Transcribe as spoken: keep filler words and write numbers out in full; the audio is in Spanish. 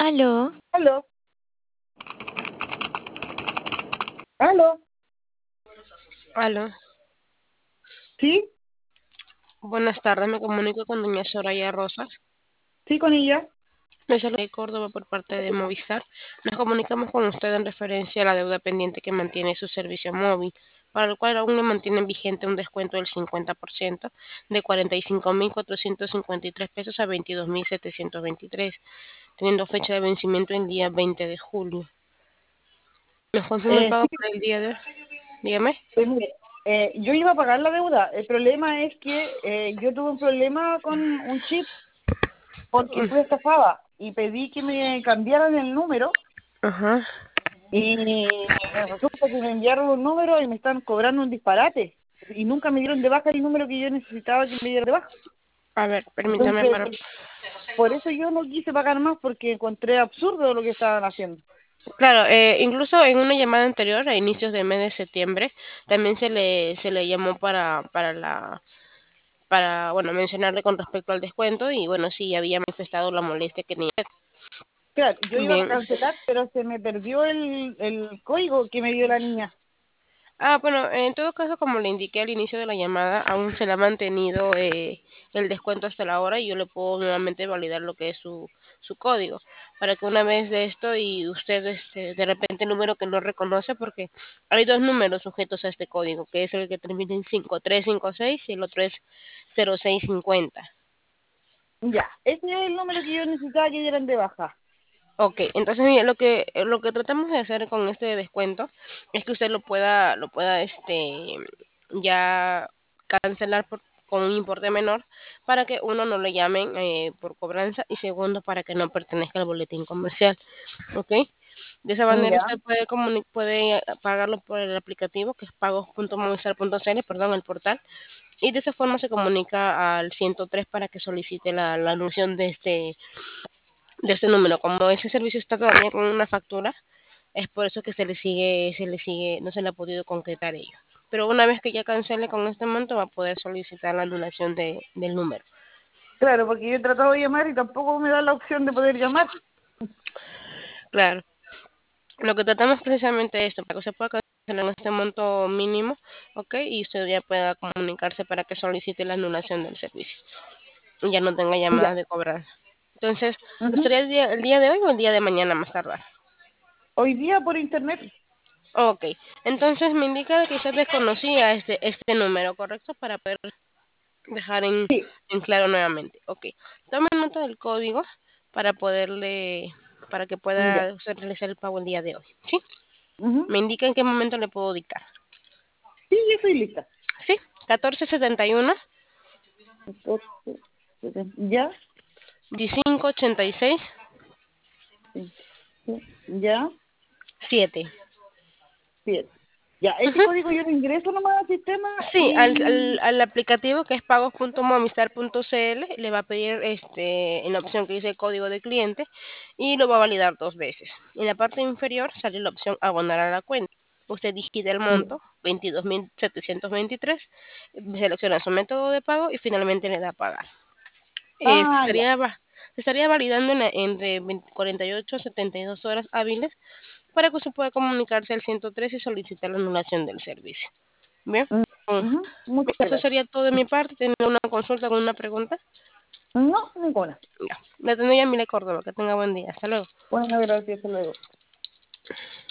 Aló, Aló, aló, Aló, ¿sí? buenas tardes, me comunico con doña Soraya Rosas. ¿Sí con ella? Me saluda de Córdoba por parte de Movistar. Nos comunicamos con usted en referencia a la deuda pendiente que mantiene su servicio móvil, para el cual aún le mantienen vigente un descuento del cincuenta por ciento de cuarenta y cinco mil cuatrocientos cincuenta y tres pesos a veintidós mil setecientos veintitrés, teniendo fecha de vencimiento el día veinte de julio. ¿Nos confirma el Eh, pago sí, por el día de hoy? Dígame. pues mire, eh, yo iba a pagar la deuda. El problema es que eh, yo tuve un problema con un chip porque fui estafada y pedí que me cambiaran el número Ajá. y resulta que me enviaron un número y me están cobrando un disparate y nunca me dieron de baja el número que yo necesitaba que me dieran de baja. A ver, permítame Entonces, para... por eso yo no quise pagar más porque encontré absurdo lo que estaban haciendo. Claro, eh, incluso en una llamada anterior, a inicios del mes de septiembre, también se le, se le llamó para, para la, para, bueno, mencionarle con respecto al descuento y bueno, sí, había manifestado la molestia que tenía. Claro, yo iba a Bien. cancelar, pero se me perdió el, el código que me dio la niña. Ah, bueno, en todo caso, como le indiqué al inicio de la llamada, aún se le ha mantenido eh, el descuento hasta la hora y yo le puedo nuevamente validar lo que es su, su código, para que una vez de esto y usted este, de repente el número que no reconoce, porque hay dos números sujetos a este código, que es el que termina en cinco tres cinco seis y el otro es cero seis cincuenta. Ya, ese es el número que yo necesitaba que dieran de baja. Ok, entonces mire, lo que lo que tratamos de hacer con este descuento es que usted lo pueda lo pueda este ya cancelar por- con un importe menor para que uno no le llamen eh, por cobranza y segundo para que no pertenezca al boletín comercial, ¿ok? De esa manera Ya, usted puede comuni- puede pagarlo por el aplicativo que es pagos punto movistar punto c l, perdón, el portal, y de esa forma se comunica al ciento tres para que solicite la, la anuncia de este de este número. Como ese servicio está todavía con una factura, es por eso que se le sigue, se le sigue, no se le ha podido concretar ello. Pero una vez que ya cancele con este monto, va a poder solicitar la anulación de, del número. claro, porque yo he tratado de llamar y tampoco me da la opción de poder llamar. Claro. Lo que tratamos precisamente es esto, para que se pueda cancelar en este monto mínimo, ¿ok? Y usted ya pueda comunicarse para que solicite la anulación del servicio. Y ya no tenga Ya. llamadas de cobranza. Entonces, Ujú. ¿sería el día, el día de hoy o el día de mañana más tardar? Hoy día por internet, Ok, entonces me indica que usted desconocía este, este número, ¿correcto? Para poder dejar en, sí. en claro nuevamente. Ok, tome nota del código para poderle, para que Ya. pueda usted realizar el pago el día de hoy. ¿Sí? Ujú. Me indica en qué momento le puedo dictar. Sí, yo estoy lista. ¿Sí? catorce setenta y uno, Entonces, ya, veinticinco ochenta y seis, sí, sí, ya, siete. siete. Ya, ese código yo lo ingreso nomás al sistema Sí, al, al, y... al aplicativo que es pagos punto movistar punto c l le va a pedir este en la opción que dice código de cliente y lo va a validar dos veces. En la parte inferior sale la opción abonar a la cuenta. Usted digita el monto, veintidós mil setecientos veintitrés, selecciona su método de pago y finalmente le da a pagar. Eh, se Ah, ya. estaría, va- se estaría validando en la- entre veinte cuarenta y ocho a setenta y dos horas hábiles para que usted pueda comunicarse al ciento tres y solicitar la anulación del servicio. Bien. Mm, Mm. ujú. Muchas Eso gracias. sería todo de mi parte. ¿Tiene una consulta con una pregunta? No, ninguna. Ya. La tengo ya, Mile Córdoba. Que tenga buen día. Hasta luego. Bueno, gracias, hasta luego.